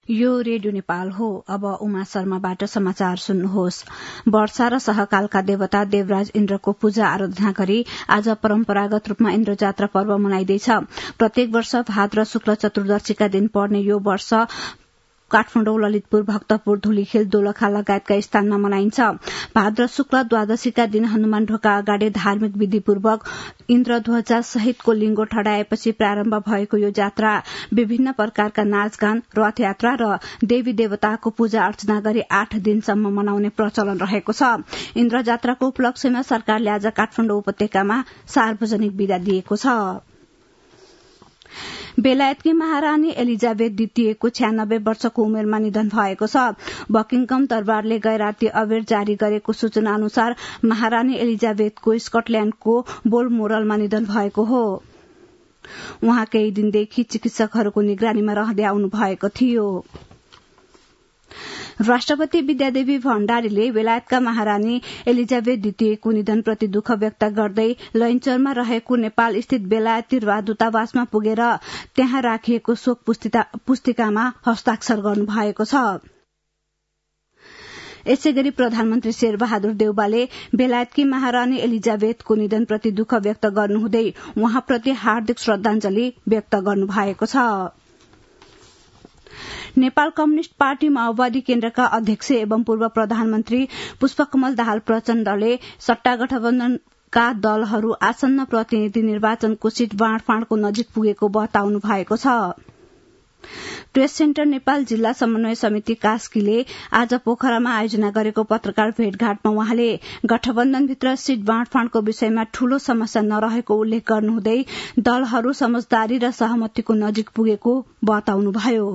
यो रेडियो नेपाल हो। अब उमा शर्माबाट समाचार सुन्नुहोस्। वर्षा र सहकालका देवता देवराज इन्द्रको पूजा आराधना गरी आज परम्परागत रूपमा इन्द्र जात्रा पर्व मनाइँदैछ। प्रत्येक वर्ष भाद्र शुक्ल चतुर्दशीका दिन पर्ने यो वर्ष काठमाडौँ, ललितपुर, भक्तपुर, धुलीखेल, दोलखा लगायतका स्थानमा मनाइन्छ। भाद्र शुक्ल द्वादशीका दिन हनुमान ढोका अगाडि धार्मिक विधिपूर्वक इन्द्रध्वजा सहितको लिंगो ठडाएपछि प्रारम्भ भएको यो जात्रा विभिन्न प्रकारका नाचगान, रथयात्रा र देवी देवताको पूजा अर्चना गरी 8 दिनसम्म मनाउने प्रचलन रहेको छ। इन्द्र जात्राको उपलक्ष्यमा सरकारले आज काठमाडौँ उपत्यकामा सार्वजनिक विदा दिएको छ। बेलायतकी महारानी एलिजाबेथ द्वितीयको 96 वर्षको उमेरमा निधन भएको छ। बकिङकम दरबारले गैराती अबेर जारी गरेको सूचना अनुसार महारानी एलिजाबेथको स्कटल्याण्डको बोलमोरलमा निधन भएको हो। उहाँ केही दिनदेखि चिकित्सकहरूको निगरानीमा रहँदै आउनु भएको थियो। राष्ट्रपति विद्यादेवी भण्डारीले बेलायतका महारानी एलिजाबेथ द्वितीयको निधनप्रति दुःख व्यक्त गर्दै लैनचौरमा रहेको नेपाल स्थित बेलायती दूतावासमा पुगेर त्यहाँ राखिएको शोक पुस्तिकामा हस्ताक्षर गर्नुभएको छ। यसैगरी प्रधानमन्त्री शेरबहादुर देउवाले बेलायतकी महारानी एलिजाबेथको निधनप्रति दुःख व्यक्त गर्नुहुँदै उहाँप्रति हार्दिक श्रद्धाञ्जली व्यक्त गर्नुभएको छ। नेपाल कम्युनिष्ट पार्टी माओवादी केन्द्रका अध्यक्ष एवं पूर्व प्रधानमन्त्री पुष्पकमल दाहाल प्रचण्डले सट्टा गठबन्धनका दलहरू आसन्न प्रतिनिधि निर्वाचनको सीट बाँडफाँडको नजिक पुगेको बताउनु भएको छ। प्रेस सेन्टर नेपाल जिल्ला समन्वय समिति कास्कीले आज पोखरामा आयोजना गरेको पत्रकार भेटघाटमा उहाँले गठबन्धनभित्र सीट बाँडफाँडको विषयमा ठूलो समस्या नरहेको उल्लेख गर्नुहुँदै दलहरू समझदारी र सहमतिको नजिक पुगेको बताउनुभयो।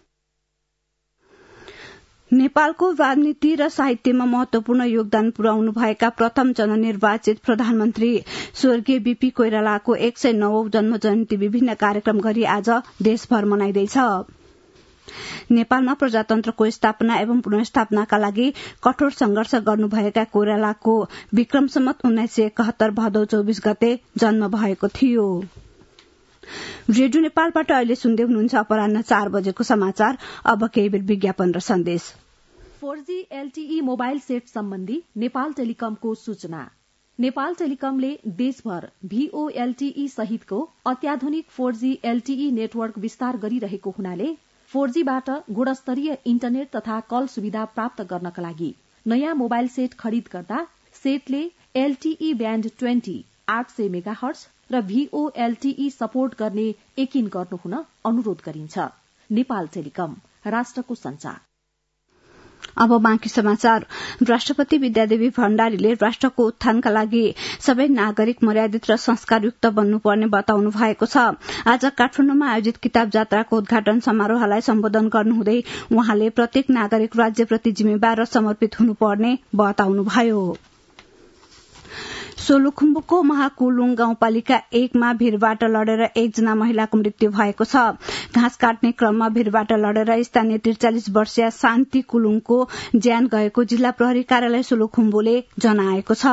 नेपालको राजनीति र साहित्यमा महत्वपूर्ण योगदान पुर्याउनु भएका प्रथम जननिर्वाचित प्रधानमन्त्री स्वर्गीय बीपी कोइरालाको 109औं जन्म जयन्ती विभिन्न कार्यक्रम गरी आज देशभर मनाइँदैछ। नेपालमा प्रजातन्त्रको स्थापना एवं पुनर्स्थापनाका लागि कठोर संघर्ष गर्नुभएका कोइरालाको विक्रम सम्वत 1971 भदौ 24 गते जन्म भएको थियो। रेडियो नेपालबाट अहिले सुन्दै हुनुहुन्छ अपराह्न 4 बजेको समाचार। अब केही बेर विज्ञापन र सन्देश। 4G LTE मोबाइल सेट सम्बन्धी नेपाल टेलिकमको सूचना। नेपाल टेलिकमले देशभर VoLTE सहितको अत्याधुनिक 4G LTE नेटवर्क विस्तार गरिरहेको हुनाले 4Gबाट गुणस्तरीय इन्टरनेट तथा कल सुविधा प्राप्त गर्नका लागि नयाँ मोबाइल सेट खरिद गर्दा सेटले LTE ब्याण्ड 20 800 मेगाहर्ज र VoLTE सपोर्ट गर्ने यकिन गर्नुहुन अनुरोध गरिन्छ। नेपाल टेलिकम, राष्ट्रको संचार। अब बाँकी समाचार। राष्ट्रपति विद्यादेवी भण्डारीले राष्ट्रको उत्थानका लागि सबै नागरिक मर्यादित र संस्कारयुक्त बन्नुपर्ने बताउनु भएको छ। आज काठमाडौँमा आयोजित किताब जात्राको उद्घाटन समारोहलाई सम्बोधन गर्नुहुँदै उहाँले प्रत्येक नागरिक राज्यप्रति जिम्मेवार र समर्पित हुनुपर्ने बताउनुभयो। सोलुखुम्बुको महाकुलुङ गाउँपालिका 1 मा भीरबाट लडेर 1 जना महिलाको मृत्यु भएको छ। घाँस काट्ने क्रममा भीरबाट लडेर स्थानीय 43 वर्षीय शान्ति कुलुङको ज्यान गएको जिल्ला प्रहरी कार्यालय सोलुखुम्बुले जनाएको छ।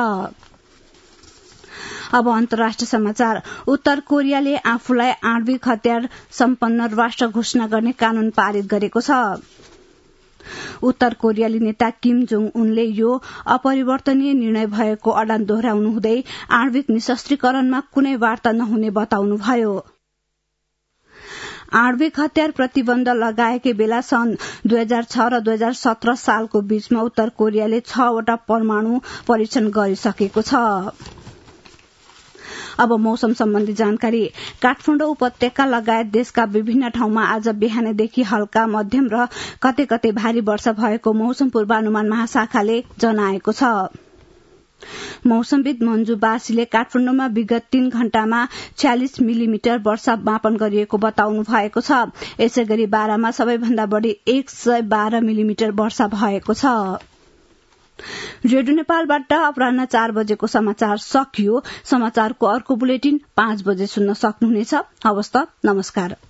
अब अन्तर्राष्ट्रिय समाचार। उत्तर कोरियाले आफूलाई आणविक हतियार सम्पन्न राष्ट्र घोषणा गर्ने कानून पारित गरेको छ। उत्तर कोरियाली नेता किम जोङ उनले यो अपरिवर्तनीय निर्णय भएको अडान दोहोर्याउनु हुँदै आणविक निशस्त्रीकरणमा कुनै वार्ता नहुने बताउनुभयो। आणविक हतियार प्रतिबन्ध लगाएकै बेला सन् 2006 र 2017 सालको बीचमा उत्तर कोरियाले 6 वटा परमाणु परीक्षण गरिसकेको छ। अब मौसम सम्बन्धी जानकारी। काठमाडौँ उपत्यका लगायत देशका विभिन्न ठाउँमा आज बिहानैदेखि हल्का मध्यम र कतै कतै भारी वर्षा भएको मौसम पूर्वानुमान महाशाखाले जनाएको छ। मौसमविद मञ्जु बासीले काठमाडौँमा विगत 3 घण्टामा 46 मिलिमिटर वर्षा मापन गरिएको बताउनु भएको छ। यसैगरी बारामा सबैभन्दा बढी 112 मिलिमिटर वर्षा भएको छ। रेडियो नेपालबाट अपराह्न 4 बजेको समाचार सकियो। समाचारको अर्को बुलेटिन 5 बजे सुन्न सक्नुहुनेछ। हवस् त, नमस्कार।